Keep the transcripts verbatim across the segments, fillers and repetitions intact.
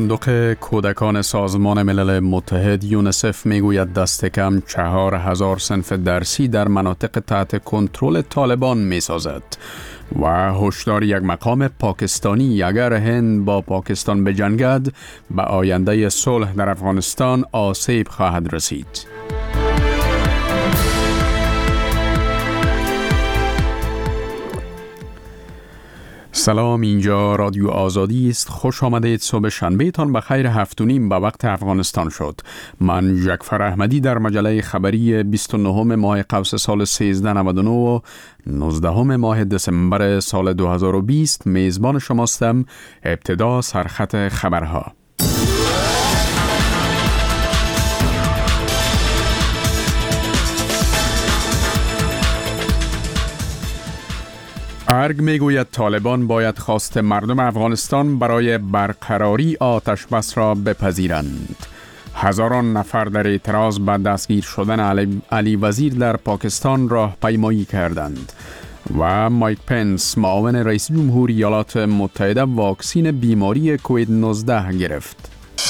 صندوق کودکان سازمان ملل متحد یونیسف میگوید دست کم چهار هزار صنف درسی در مناطق تحت کنترل طالبان میسازد و هشدار یک مقام پاکستانی اگر هند با پاکستان بجنگد به آینده صلح در افغانستان آسیب خواهد رسید. سلام، اینجا رادیو آزادی است. خوش آمدید. صبح شنبه تان بخیر. هفت و نیم به وقت افغانستان شد. من جعفر احمدی در مجله خبری بیست و نهم ماه قوس سال سیزده نود و نه و نوزدهم ماه دسامبر سال دو هزار و بیست میزبان شماستم. ابتدا سرخط خبرها. ارگ میگوید طالبان باید خواست مردم افغانستان برای برقراری آتش بس را بپذیرند. هزاران نفر در اعتراض به دستگیر شدن علی, علی وزیر در پاکستان راهپیمایی کردند و مایک پنس معاون رئیس جمهور ایالات متحده واکسین بیماری کووید نوزده گرفت.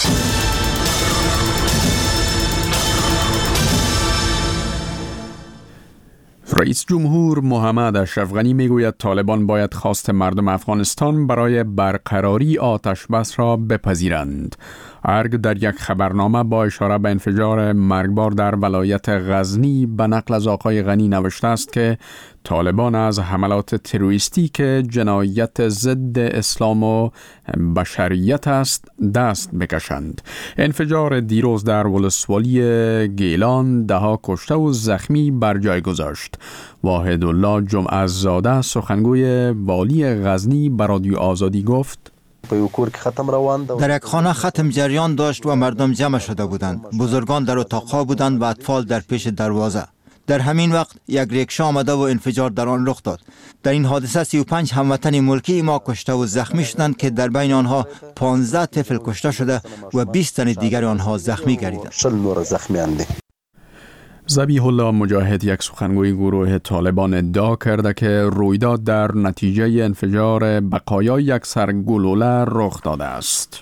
رئیس جمهور محمد اشرف غنی میگوید طالبان باید خواست مردم افغانستان برای برقراری آتش بس را بپذیرند. ارگ در یک خبرنامه با اشاره به انفجار مرگبار در ولایت غزنی به نقل از آقای غنی نوشته است که طالبان از حملات تروریستی که جنایت ضد اسلام و بشریت است دست بکشند. انفجار دیروز در ولسوالی گیلان ده ها کشته و زخمی بر جای گذاشت. واحدالله جمعه زاده سخنگوی والی غزنی به رادیو آزادی گفت: در یک خانه ختم جریان داشت و مردم جمع شده بودند. بزرگان در اتاقها بودند و اطفال در پیش دروازه. در همین وقت یک ریکشا آمده و انفجار در آن رخ داد. در این حادثه سی و پنج هموطن ملکی ما کشته و زخمی شدند که در بین آنها پانزده طفل کشته شده و بیست تن دیگر آنها زخمی گردیدند. ذبیح الله مجاهد، یک سخنگوی گروه طالبان، ادعا کرده که رویداد در نتیجه انفجار بقایای یک سرگلوله رخ داده است.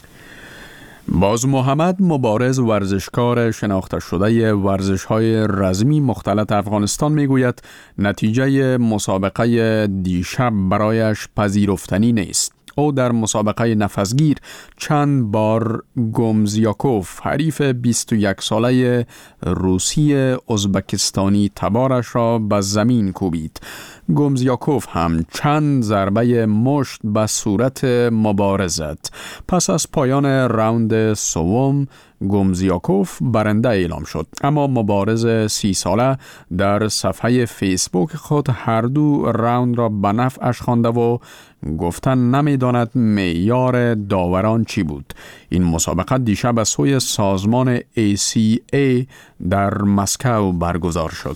باز محمد، مبارز ورزشکار شناخته شده ورزش‌های رزمی مختلط افغانستان، میگوید نتیجه مسابقه دیشب برایش پذیرفتنی نیست. او در مسابقه نفسگیر چند بار گومزیاکوف، حریف بیست و یک ساله روسی ازبکستانی تبارش را به زمین کوبید. گومزیاکوف هم چند ضربه مشت به صورت مبارز زد. پس از پایان راوند سوم گومزیاکوف برنده اعلام شد، اما مبارز سی ساله در صفحه فیسبوک خود هر دو راوند را به نفعش خوانده و گفتن نمیداند معیار داوران چی بود. این مسابقه دیشب از سوی سازمان ای سی ای در مسکو برگزار شد.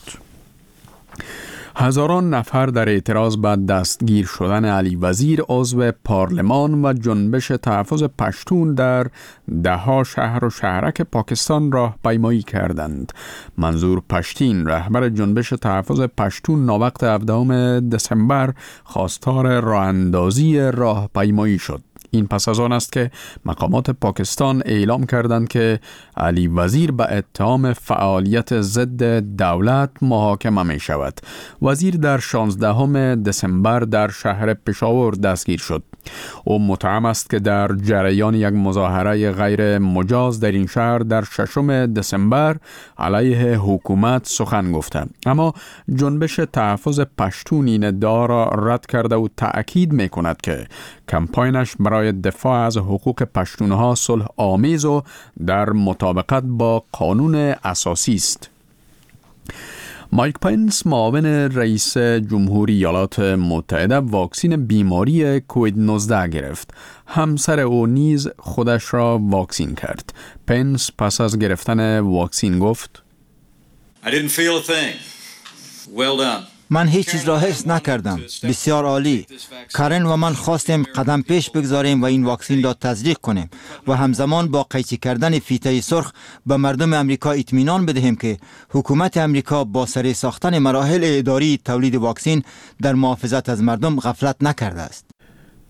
هزاران نفر در اعتراض به دستگیر شدن علی وزیر عضو پارلمان و جنبش تحفظ پشتون در ده ها شهر و شهرک پاکستان راهپیمایی کردند. منظور پشتین، رهبر جنبش تحفظ پشتون، ناوقت هفدهم دسامبر خواستار راهاندازی راهپیمایی شد. این پس از آن است که مقامات پاکستان اعلام کردند که علی وزیر به اتهام فعالیت ضد دولت محاکمه می شود. وزیر در شانزدهم دسامبر در شهر پشاور دستگیر شد. او متهم است که در جریان یک مظاهره غیر مجاز در این شهر در ششم دسامبر علیه حکومت سخن گفته، اما جنبش تحفظ پشتون این ادعا را رد کرده و تأکید می کند که کمپاینش برای دفاع از حقوق پشتونها صلح آمیز و در مطابقت با قانون اساسی است. مایک پنس معاون رئیس جمهور ایالات متحده واکسین بیماری کووید نوزده گرفت. همسر او نیز خودش را واکسین کرد. پنس پس از گرفتن واکسین گفت: I didn't feel a thing. Well done. من هیچ چیز را حس نکردم. بسیار عالی. کارن و من خواستیم قدم پیش بگذاریم و این واکسین را تزریق کنیم و همزمان با قیچی کردن فیته سرخ به مردم امریکا اطمینان بدهیم که حکومت امریکا با سری ساختن مراحل اداری تولید واکسین در محافظت از مردم غفلت نکرده است.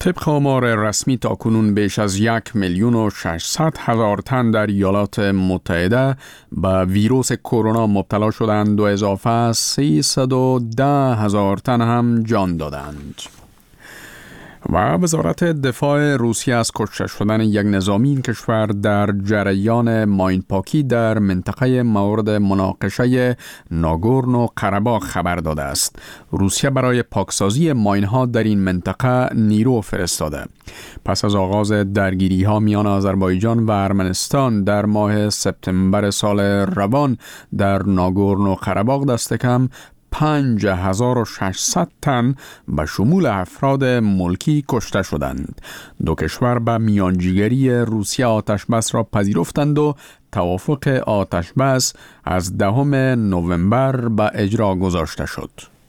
طبق آمار رسمی تاکنون بیش از یک میلیون و ششصد هزار تن در ایالات متحده به ویروس کرونا مبتلا شدند و اضافه سیصد و ده هزار تن هم جان دادند. و وزارت دفاع روسیه از کشته شدن یک نظامی این کشور در جریان ماینپاکی در منطقه مورد مناقشه ناگورنو قره‌باغ خبر داده است. روسیه برای پاکسازی ماین‌ها در این منطقه نیرو فرستاده. پس از آغاز درگیری‌ها میان آذربایجان و ارمنستان در ماه سپتامبر سال روان در ناگورنو قره‌باغ دست کم پنج هزار و ششصد تن به شمول افراد ملکی کشته شدند. دو کشور به میانجیگری روسیه آتش بس را پذیرفتند و توافق آتش بس از دهم نوامبر به اجرا گذاشته شد.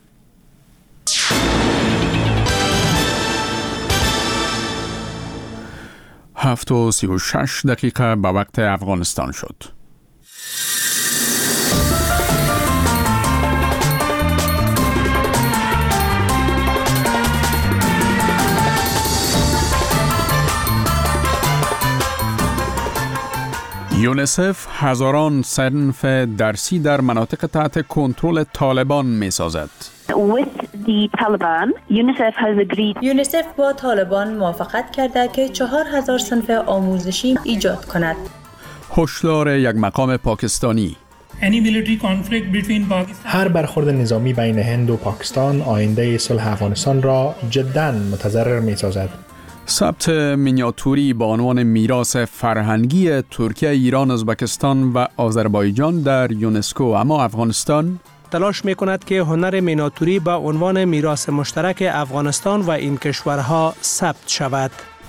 هفت و سی و شش دقیقه به وقت افغانستان شد. یونیسف هزاران صنف درسی در مناطق تحت کنترل طالبان می سازد. یونیسف با طالبان موافقت کرده که چهار هزار صنف آموزشی ایجاد کند. هشدار یک مقام پاکستانی: هر برخورد نظامی بین هند و پاکستان آینده صلح افغانستان را جداً متضرر می سازد. ثبت مینیاتوری با عنوان میراث فرهنگی ترکیه، ایران، ازبکستان و آذربایجان در یونسکو، اما افغانستان تلاش می‌کند که هنر مینیاتوری با عنوان میراث مشترک افغانستان و این کشورها ثبت شود.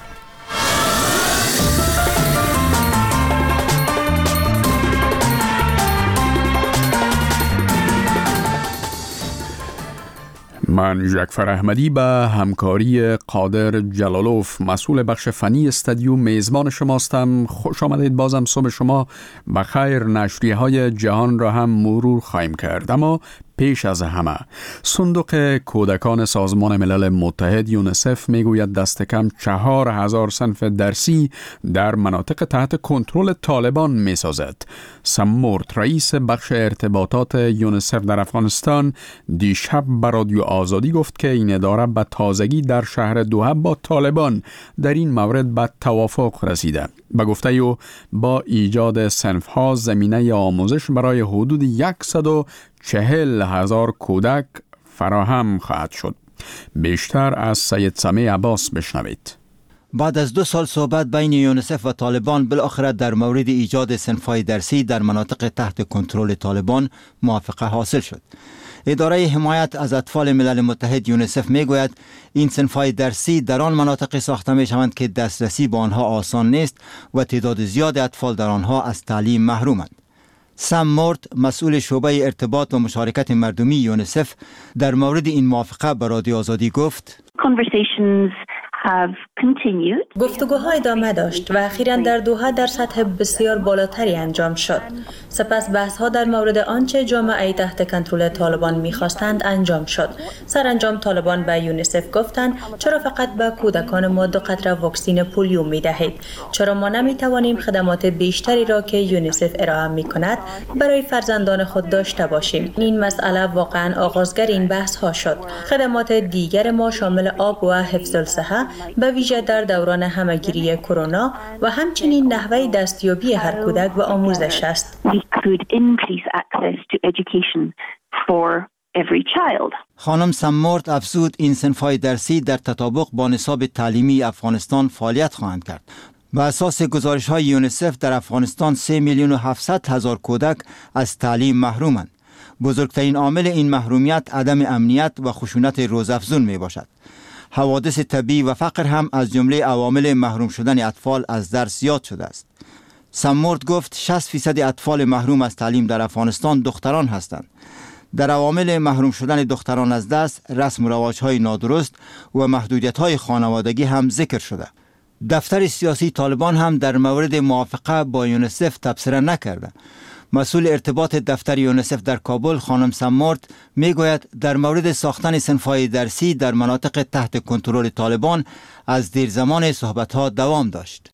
من جعفر احمدی به همکاری قادر جلالوف مسئول بخش فنی استودیو میزبان شماستم. خوش آمدید. بازم صبح شما بخیر. نشریه های جهان را هم مرور خواهیم کرد، اما پیش از همه صندوق کودکان سازمان ملل متحد یونیسف میگوید دست کم چهار هزار صنف درسی در مناطق تحت کنترل طالبان میسازد. سم مورت، رئیس بخش ارتباطات یونیسف در افغانستان، دیشب به رادیو آزادی گفت که این اداره به تازگی در شهر دوحه با طالبان در این مورد به توافق رسیده. به گفته او با ایجاد صنف‌ها زمینه آموزش برای حدود صد و چهل هزار کودک فراهم خواهد شد. بیشتر از سید سمیع عباس بشنوید. بعد از دو سال صحبت بین یونیسف و طالبان، بالاخره در مورد ایجاد صنف‌های درسی در مناطق تحت کنترل طالبان موافقه حاصل شد. اداره حمایت از اطفال ملل متحد یونیسف میگوید این صنف‌های درسی در آن مناطق ساخته میشوند که دسترسی به آنها آسان نیست و تعداد زیاد اطفال در آنها از تعلیم محرومند. سم مورت، مسئول شعبه ارتباط و مشارکت مردمی یونیسف، در مورد این موافقه به رادیو آزادی گفت: گفتگوها ادامه داشت و اخیراً در دوحه در سطح بسیار بالاتری انجام شد. سپس بحث‌ها در مورد آنچه جامعه تحت کنترل طالبان می‌خواستند انجام شد. سرانجام طالبان به یونیسف گفتند چرا فقط به کودکان ما دو قطره واکسن پولیو می‌دهید؟ چرا ما نمی‌توانیم خدمات بیشتری را که یونیسف ارائه می‌کند برای فرزندان خود داشته باشیم؟ این مسئله واقعاً آغازگر این بحث‌ها شد. خدمات دیگر ما شامل آب و حفظ الصحه، به ویژه در دوران همه‌گیری کرونا، و همچنین نحوه دستیابی هر کودک به آموزش است. خانم سم مورت افزود این صنف‌های درسی در تطابق با نصاب تعلیمی افغانستان فعالیت خواهند کرد. بر اساس گزارش‌های یونیسف در افغانستان سه میلیون و هفتصد هزار کودک از تعلیم محرومند. بزرگترین عامل این محرومیت عدم امنیت و خشونت روزافزون می باشد. حوادث طبیعی و فقر هم از جمله عوامل محروم شدن اطفال از درس زیاد شده است. سم مورت گفت شصت فیصد اطفال محروم از تعلیم در افغانستان دختران هستند. در عوامل محروم شدن دختران از درس، رسم و رواج‌های نادرست و محدودیت‌های خانوادگی هم ذکر شده. دفتر سیاسی طالبان هم در مورد موافقه با یونیسف تبصره نکرده. مسئول ارتباط دفتر یونیسف در کابل خانم سمورت میگوید در مورد ساختن صنف‌های درسی در مناطق تحت کنترل طالبان از دیر زمان صحبت‌ها دوام داشت.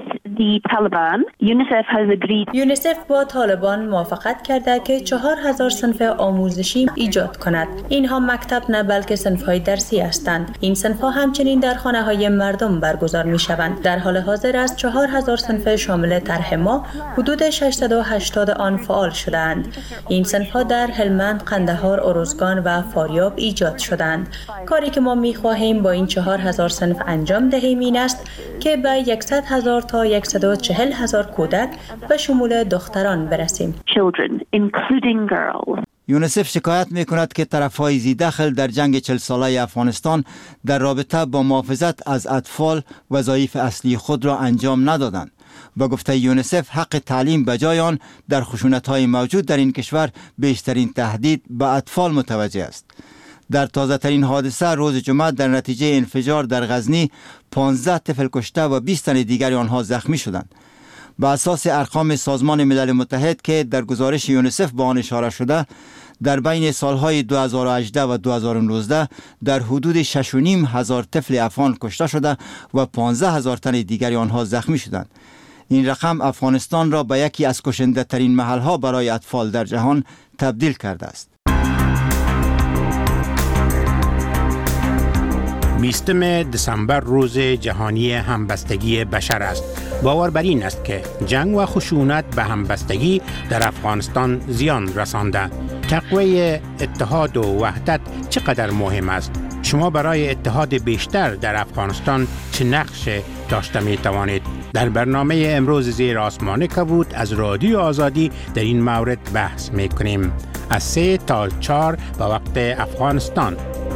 یونیسف با طالبان موافقت کرده که چهار هزار صنف آموزشی ایجاد کند. اینها مکتب نه بلکه صنف‌های درسی هستند. این صنف‌ها همچنین در خانه‌های مردم برگزار می‌شوند. در حال حاضر از چهار هزار صنف شامل طرح ما حدود ششصد و هشتاد آن فعال شدند. این صنف‌ها در هلمند، قندهار، ارزگان و فاریاب ایجاد شدند. کاری که ما می‌خواهیم با این چهار هزار صنف انجام دهیم این است که به صد هزار تا صد و چهل هزار کودک به شمول دختران برسیم. یونیسف شکایت می کند که طرف‌های ذی دخل در جنگ چهل ساله افغانستان در رابطه با محافظت از اطفال وظایف اصلی خود را انجام ندادند. با گفته یونیسف حق تعلیم به جای آن در خشونت‌های موجود در این کشور بیشترین تهدید به اطفال متوجه است. در تازه ترین حادثه روز جمعه در نتیجه انفجار در غزنی پانزده طفل کشته و بیست تن دیگر آنها زخمی شدند. به اساس ارقام سازمان ملل متحد که در گزارش یونیسف به آن اشاره شده، در بین سالهای دو هزار و هجده و دو هزار و نوزده در حدود شش و نیم هزار طفل افغان کشته شده و پانزده هزار تن دیگر آنها زخمی شدند. این رقم افغانستان را به یکی از کشنده ترین محلها برای اطفال در جهان تبدیل کرده است. بیستم دسامبر روز جهانی همبستگی بشر است. باور بر این است که جنگ و خشونت به همبستگی در افغانستان زیان رسانده. تقویت اتحاد و وحدت چقدر مهم است؟ شما برای اتحاد بیشتر در افغانستان چه نقش داشته می توانید؟ در برنامه امروز زیر آسمان کبود از رادیو آزادی در این مورد بحث می کنیم. از سه تا چهار به وقت افغانستان.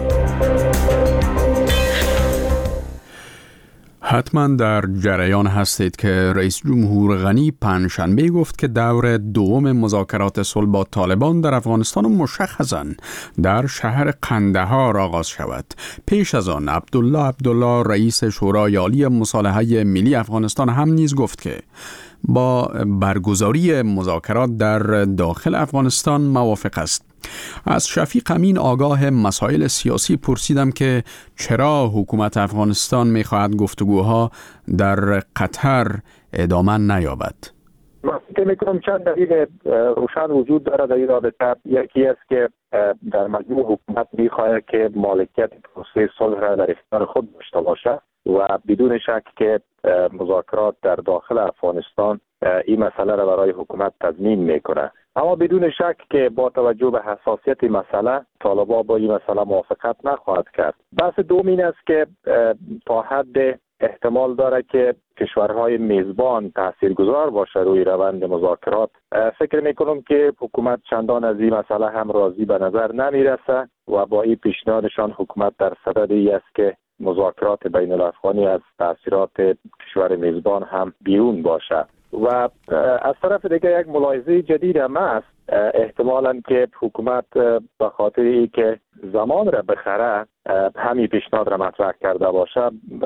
حتما در جریان هستید که رئیس جمهور غنی پنجشنبه گفت که دور دوم مذاکرات صلح با طالبان در افغانستان مشخصاً در شهر قندهار آغاز شود. پیش از آن عبدالله عبدالله رئیس شورای عالی مصالحه ملی افغانستان هم نیز گفت که با برگزاری مذاکرات در داخل افغانستان موافق است. از شفیق امین آگاه مسائل سیاسی پرسیدم که چرا حکومت افغانستان می‌خواهد گفتگوها در قطر ادامه نیابد. من فکر می‌کنم چند دلیل روشن وجود دارد در این رابطه. یکی است که در مجموع حکومت می‌خواهد که مالکیت پروسه صلح را در اختیار خود داشته باشد و بدون شک که مذاکرات در داخل افغانستان این مسئله را برای حکومت تضمین میکنه. اما بدون شک که با توجه به حساسیت مسئله طالبان با این مسئله موافقت نخواهد کرد. بحث دوم این است که تا حد احتمال داره که کشورهای میزبان تاثیرگذار باشه روی روند مذاکرات. فکر میکنم که حکومت چندان از این مسئله هم راضی به نظر نمیرسه و با این پیشنهادشان حکومت در صدد این است که مذاکرات بین الافغانی از تاثیرات کشور میزبان هم بیرون باشه. و از طرف دیگه یک ملاحظه جدید هم است، احتمالاً که حکومت به خاطر ای که زمان را بخره همین پیشنهاد را مطرح کرده باشه،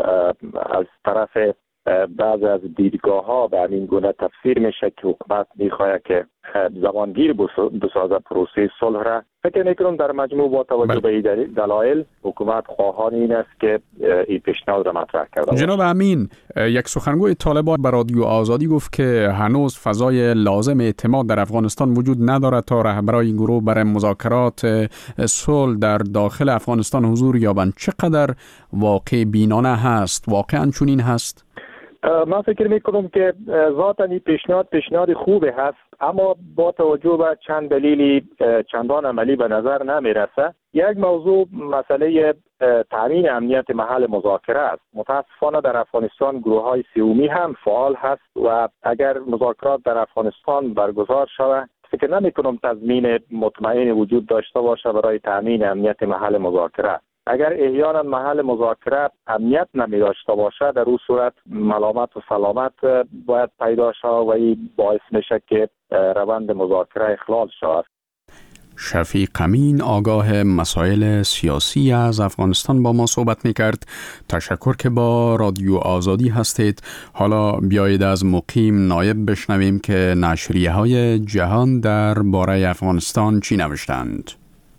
از طرف بعض از دیدگاه ها به همین گونه تفسیر میشه که حکومت میخواد که زمانگیر بسازه پروسه صلح را. فکر میکنم در مجموع با توجه به این دلایل حکومت خواهان این است که این پیشنهاد را مطرح کرده. جناب امین، یک سخنگوی طالبان به رادیو آزادی گفت که هنوز فضای لازم اعتماد در افغانستان وجود ندارد تا رهبران این گروه برای مذاکرات صلح در داخل افغانستان حضور یابند. چقدر واقع بینانه هست؟ واقعا چنین هست؟ من فکر میکنم که ذاتاً این پیشنهاد پیشنهاد خوبه هست، اما با توجه به چند دلیلی چندان عملی به نظر نمیرسه. یک موضوع مسئله تامین امنیت محل مذاکره است. متاسفانه در افغانستان گروه های سیومی هم فعال هست و اگر مذاکرات در افغانستان برگزار شود فکر نمی کنم تضمین مطمئن وجود داشته باشه برای تامین امنیت محل مذاکره. اگر احیانا محل مذاکره امنیت نمی داشته باشه، در اون صورت ملامت و سلامت باید پیدا شود و این باعث میشه که روند مذاکره اخلال شود. شفیق امین آگاه مسائل سیاسی از افغانستان با ما صحبت میکرد. تشکر که با رادیو آزادی هستید. حالا بیایید از مقیم نایب بشنویم که نشریه های جهان در باره افغانستان چی نوشتند.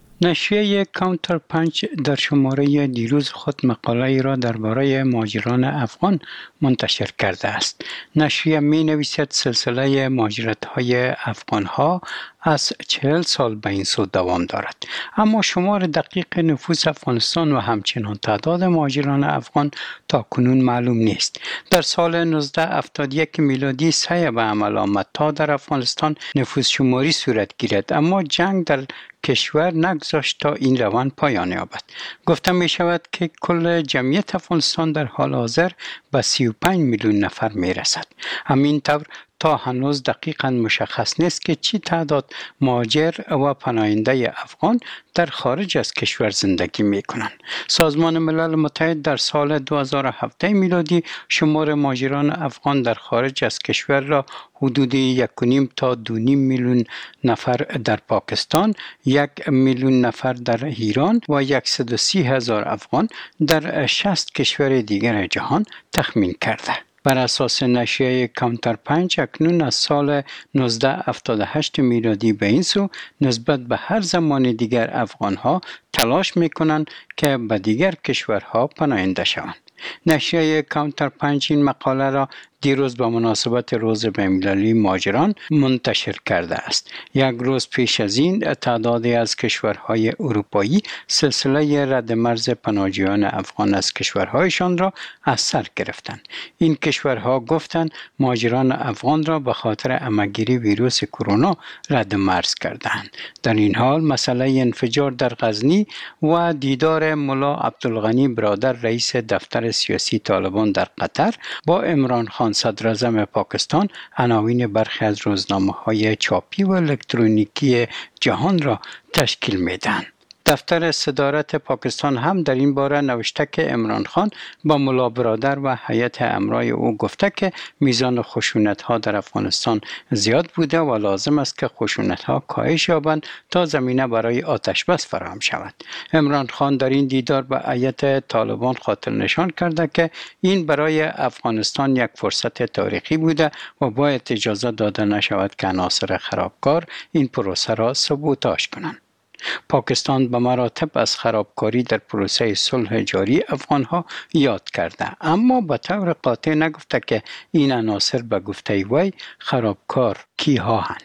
نشریه کانتر پنچ در شماره دیروز خود مقاله را درباره مهاجران افغان منتشر کرده است. نشریه می نویسد سلسله مهاجرت های افغان ها از چهل سال به این سو دوام دارد، اما شمار دقیق نفوس افغانستان و همچنان تعداد مهاجران افغان تا کنون معلوم نیست. در سال نوزده هفتاد و یک میلادی سعی به عمل آمد تا در افغانستان نفوس شماری صورت گیرد، اما جنگ در کشور نگذاشت تا این روند پایان یابد. گفته می شود که کل جمعیت افغانستان در حال حاضر به سی و پنج میلیون نفر می رسد. همین طور تا هنوز دقیقاً مشخص نیست که چی تعداد مهاجر و پناهنده افغان در خارج از کشور زندگی می کنند. سازمان ملل متحد در سال دو هزار و هفده میلادی شمار مهاجران افغان در خارج از کشور را حدود یک و نیم تا دو نیم میلیون نفر در پاکستان، یک میلیون نفر در ایران و صد و سی هزار افغان در شصت کشور دیگر جهان تخمین کرده. بر اساس نشریه کانتر پنچ اکنون از سال نوزده هفتاد و هشت میلادی به این سو نسبت به هر زمان دیگر افغانها تلاش میکنند که به دیگر کشورها پناهنده شوند. نشریه کانتر پنچ این مقاله را دیروز به مناسبت روز بین‌المللی مهاجران منتشر کرده است. یک روز پیش از این تعدادی از کشورهای اروپایی سلسله رد مرز پناهجویان افغان از کشورهایشان را از سر گرفتند. این کشورها گفتند مهاجران افغان را به خاطر همه‌گیری ویروس کرونا رد مرز کردند. در این حال مسئله انفجار در غزنی و دیدار ملا عبدالغنی برادر رئیس دفتر سیاسی طالبان در قطر با عمران خان صدر اعظم پاکستان عناوین برخی از روزنامه‌های چاپی و الکترونیکی جهان را تشکیل می‌دهند. دفتر صدارت پاکستان هم در این باره نوشته که عمران خان با ملا برادر و هیئت امرای او گفته که میزان خشونت‌ها در افغانستان زیاد بوده و لازم است که خشونت‌ها کاهش یابند تا زمینه برای آتش‌بس فراهم شود. عمران خان در این دیدار به هیئت طالبان خاطر نشان کرده که این برای افغانستان یک فرصت تاریخی بوده و باید اجازه داده نشود که عناصر خرابکار این پروسه را سبوتاژ کنند. پاکستان به مراتب از خرابکاری در پروسه صلح جاری افغانها یاد کرده، اما به طور قاطع نگفته که این عناصر به گفته وی خرابکار کیها هستند.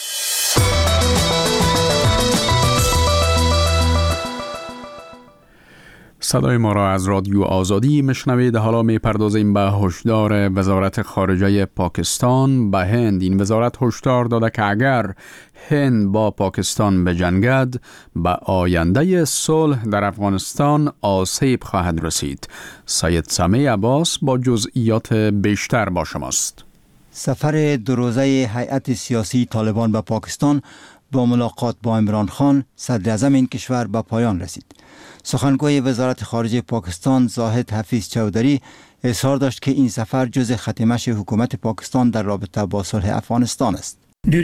صدای ما را از رادیو آزادی میشنوید. حالا میپردازیم به هشدار وزارت خارجه پاکستان به هند. این وزارت هشدار داده که اگر هند با پاکستان بجنگد به آینده صلح در افغانستان آسیب خواهد رسید. سید سمیع عباس با جزئیات بیشتر با شماست. سفر دو روزه هیئت سیاسی طالبان به پاکستان با ملاقات با عمران خان صدر اعظم این کشور به پایان رسید. سخنگوی وزارت خارجه پاکستان زاهد حفیظ چودری اظهار داشت که این سفر جزء خط مشی حکومت پاکستان در رابطه با صلح افغانستان است.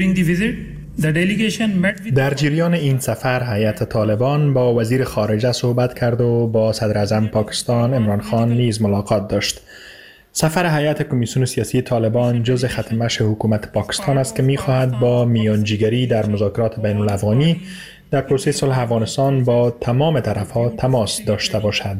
در جریان این سفر هیئت طالبان با وزیر خارجه صحبت کرد و با صدر اعظم پاکستان عمران خان نیز ملاقات داشت. سفر هیئت کمیسیون سیاسی طالبان جزء خط مشی حکومت پاکستان است که می‌خواهد با میانجیگری در مذاکرات بین الافغانی در پروسه صلح افغانستان با تمام طرف‌ها تماس داشته باشد.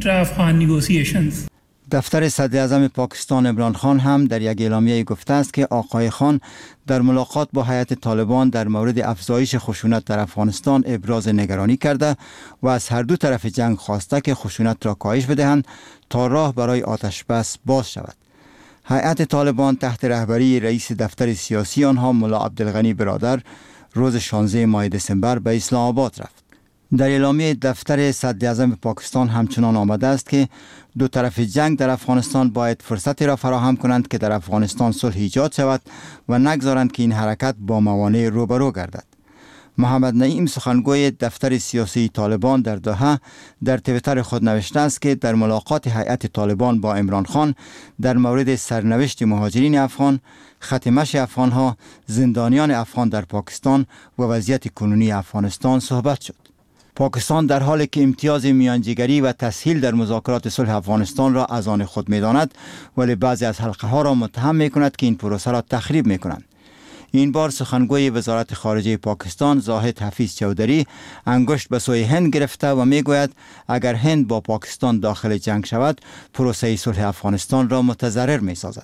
دفتر صدر اعظم پاکستان عمران خان هم در یک اعلامیه گفته است که آقای خان در ملاقات با هیئت طالبان در مورد افزایش خشونت در افغانستان ابراز نگرانی کرده و از هر دو طرف جنگ خواسته که خشونت را کاهش بدهند تا راه برای آتش بس باز شود. هیئت طالبان تحت رهبری رئیس دفتر سیاسی آنها ملا عبدالغنی برادر روز شانزده ماه دسامبر به اسلام آباد رفت. در اعلامیه دفتر صدر اعظم پاکستان همچنان آمده است که دو طرف جنگ در افغانستان باید فرصتی را فراهم کنند که در افغانستان صلح ایجاد شود و نگذارند که این حرکت با موانع روبرو گردد. محمد نعیم سخنگوی دفتر سیاسی طالبان در دوحه در توییتر خود نوشته است که در ملاقات هیئت طالبان با عمران خان در مورد سرنوشت مهاجرین افغان، خط مشی افغانها، زندانیان افغان در پاکستان و وضعیت کنونی افغانستان صحبت شد. پاکستان در حالی که امتیاز میانجیگری و تسهیل در مذاکرات صلح افغانستان را از آن خود می‌داند، ولی بعضی از حلقه ها را متهم می‌کند که این پروسه را تخریب می‌کنند. این بار سخنگوی وزارت خارجه پاکستان زاهد حفیظ چودری انگشت به سوی هند گرفته و میگوید اگر هند با پاکستان داخل جنگ شود، پروسه صلح افغانستان را متضرر می‌سازد.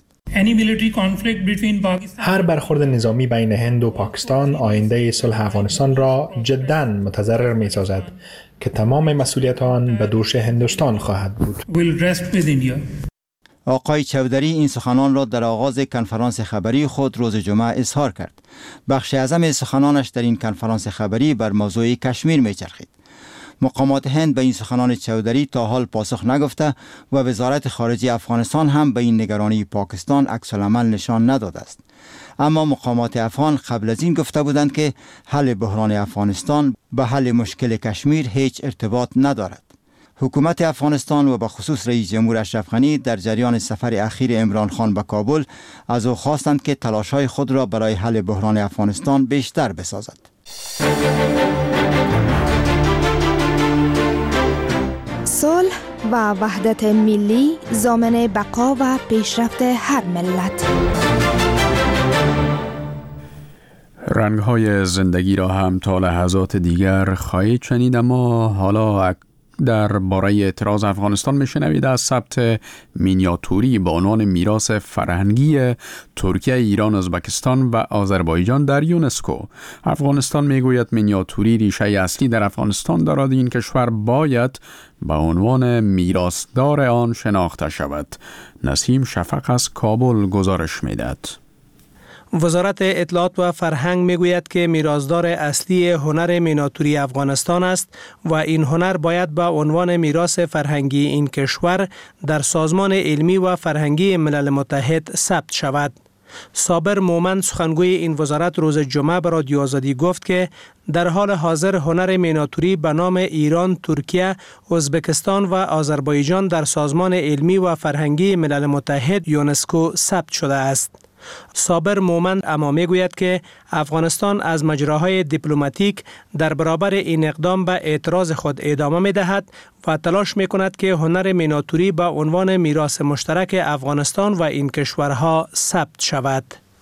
هر برخورد نظامی بین هند و پاکستان آینده صلح افغانستان را جداً متضرر می‌سازد که تمام مسئولیت آن به دوش هندوستان خواهد بود. آقای چودری این سخنان را در آغاز کنفرانس خبری خود روز جمعه اظهار کرد. بخش اعظم سخنانش در این کنفرانس خبری بر موضوع کشمیر می‌چرخید. مقامات هند به این سخنان چودری تا حال پاسخ نگفته و وزارت خارجه افغانستان هم به این نگرانی پاکستان عکس العمل نشان نداده است. اما مقامات افغان قبل از این گفته بودند که حل بحران افغانستان به حل مشکل کشمیر هیچ ارتباط ندارد. حکومت افغانستان و به خصوص رئیس جمهور اشرف غنی در جریان سفر اخیر عمران خان به کابل از او خواستند که تلاش‌های خود را برای حل بحران افغانستان بیشتر بسازد. صلح و وحدت ملی ضامن بقا و پیشرفت هر ملت. رنگ‌های زندگی را هم تا لحظات دیگر خواهید شنید، اما حالا در باره اعتراض افغانستان میشنوید از ثبت مینیاتوری با عنوان میراث فرهنگی ترکیه، ایران، ازبکستان و آذربایجان در یونسکو. افغانستان میگوید مینیاتوری ریشه اصلی در افغانستان دارد. این کشور باید به عنوان میراثدار آن شناخته شود. نسیم شفق از کابل گزارش میدهد. وزارت اطلاعات و فرهنگ میگوید که میراثدار اصلی هنر مینیاتوری افغانستان است و این هنر باید به عنوان میراث فرهنگی این کشور در سازمان علمی و فرهنگی ملل متحد ثبت شود. صابر مومن سخنگوی این وزارت روز جمعه به رادیو آزادی گفت که در حال حاضر هنر مینیاتوری به نام ایران، ترکیه، ازبکستان و آذربایجان در سازمان علمی و فرهنگی ملل متحد یونسکو ثبت شده است. صابر مومن اما میگوید که افغانستان از مجراهای دیپلماتیک در برابر این اقدام به اعتراض خود ادامه می دهد و تلاش می کند که هنر مینیاتوری به عنوان میراث مشترک افغانستان و این کشورها ثبت شود.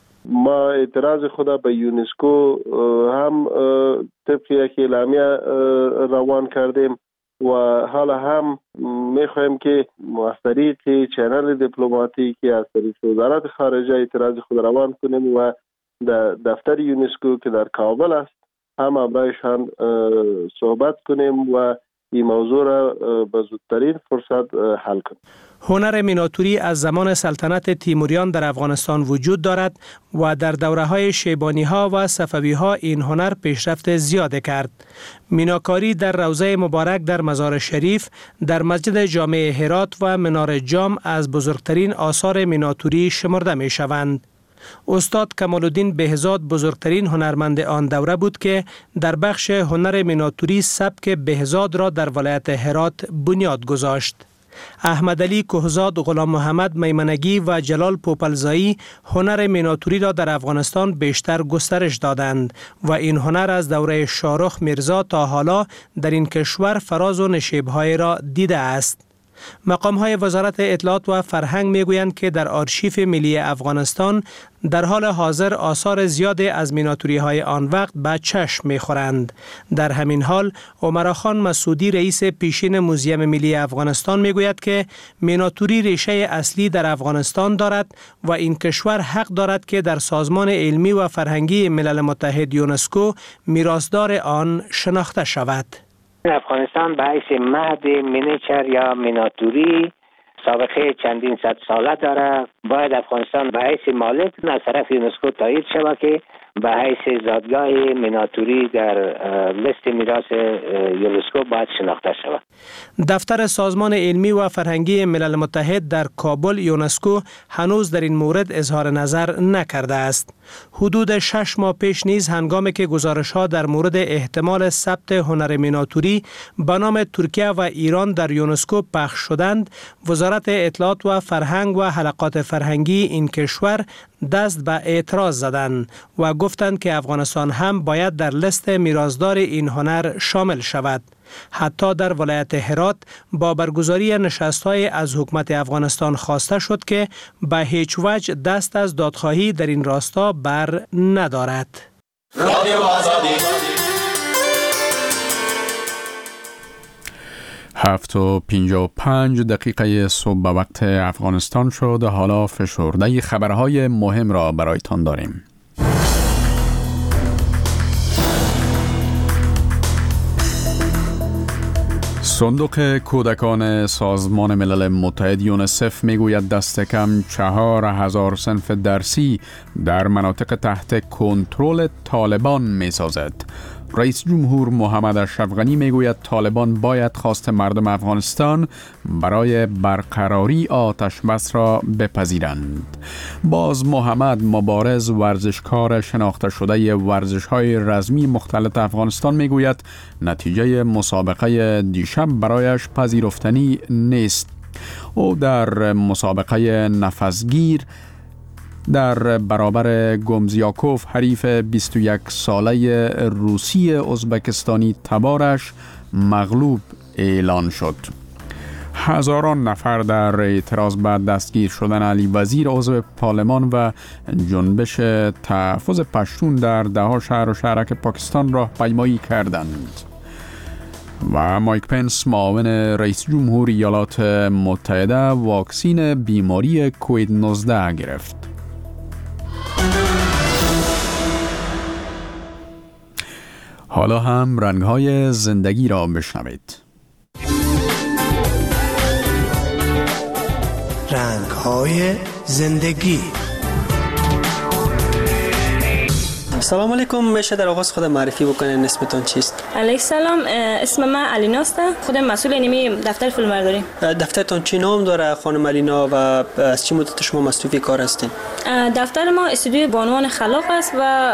ما اعتراض خود به یونسکو هم طبق یک اعلامیه روان کردیم و حالا هم میخوایم که از طریق چنل دیپلماتیکی از طریق وزارت خارجه اعتراض خود روان کنیم و در دفتر یونسکو که در کابل است هم برایشان صحبت کنیم و این موضوع را به زودترین فرصت حل کنیم. هنر مینیاتوری از زمان سلطنت تیموریان در افغانستان وجود دارد و در دوره‌های شیبانی‌ها و صفوی‌ها این هنر پیشرفت زیاده کرد. میناکاری در روضه مبارک در مزار شریف، در مسجد جامع هرات و منار جام از بزرگترین آثار مینیاتوری شمرده می‌شوند. استاد کمال‌الدین بهزاد بزرگترین هنرمند آن دوره بود که در بخش هنر مینیاتوری سبک بهزاد را در ولایت هرات بنیاد گذاشت. احمد علی کهزاد، غلام محمد میمنگی و جلال پوپلزایی هنر مینیاتوری را در افغانستان بیشتر گسترش دادند و این هنر از دوره شاهرخ میرزا تا حالا در این کشور فراز و نشیب‌های را دیده است. مقام‌های وزارت اطلاعات و فرهنگ می‌گویند که در آرشیف ملی افغانستان در حال حاضر آثار زیادی از مینیاتوری‌های آن وقت به چشم می‌خورند. در همین حال عمر خان مسعودی رئیس پیشین موزیم ملی افغانستان می‌گوید که مینیاتوری ریشه اصلی در افغانستان دارد و این کشور حق دارد که در سازمان علمی و فرهنگی ملل متحد یونسکو میراثدار آن شناخته شود. افغانستان به حیث مهد مینیچر یا مینیاتوری سابقه چندین صد ساله داره. باید افغانستان به حیث مالک از طرف یونسکو تایید شود که به حیث زادگاه میناتوری در لیست میراث یونسکو باید شناخته شود. دفتر سازمان علمی و فرهنگی ملل متحد در کابل یونسکو هنوز در این مورد اظهار نظر نکرده است. حدود شش ماه پیش نیز هنگامی که گزارش‌ها در مورد احتمال ثبت هنر میناتوری به نام ترکیه و ایران در یونسکو پخش شدند، وزارت اطلاعات و فرهنگ و حلقات فرهنگی این کشور دست به اعتراض زدند و گفتند که افغانستان هم باید در لیست میراثدار این هنر شامل شود. حتی در ولایت هرات با برگزاری نشست‌های از حکومت افغانستان خواسته شد که به هیچ وجه دست از دادخواهی در این راستا بر ندارد. هفت و پنجاه و پنج دقیقه صبح به وقت افغانستان شد. حالا فشرده خبرهای مهم را برایتان داریم. صندوق کودکان سازمان ملل متحد یونسف میگوید دست کم چهار هزار صنف درسی در مناطق تحت کنترل طالبان میسازد. رئیس جمهور محمد اشرف غنی میگوید طالبان باید خواست مردم افغانستان برای برقراری آتش بس را بپذیرند. باز محمد مبارز ورزشکار شناخته شده ورزش‌های رزمی مختلط افغانستان میگوید نتیجه مسابقه دیشب برایش پذیرفتنی نیست. او در مسابقه نفسگیر در برابر گومزیاکوف حریف بیست و یک ساله روسی ازبکستانی تبارش مغلوب اعلان شد. هزاران نفر در اعتراض به دستگیر شدن علی وزیر عضو پارلمان و جنبش تحفظ پشتون در دهها شهر و شهرک پاکستان راهپیمایی کردند. و مایک پنس معاون رئیس جمهور ایالات متحده واکسین بیماری کووید نوزده گرفت. حالا هم رنگ‌های زندگی را بشنوید. رنگ‌های زندگی. سلام علیکم. میشه در آغاز خود معرفی بکنین؟ اسمتون چیست؟ علیک سلام، اسم من علیناست. خودم مسئول اینمی دفتر فیلمبرداری. دفترتون چی نام داره خانم علینا و از چی مدت شما مصروف کار هستین؟ دفتر ما استودیوی بانوان خلاق است و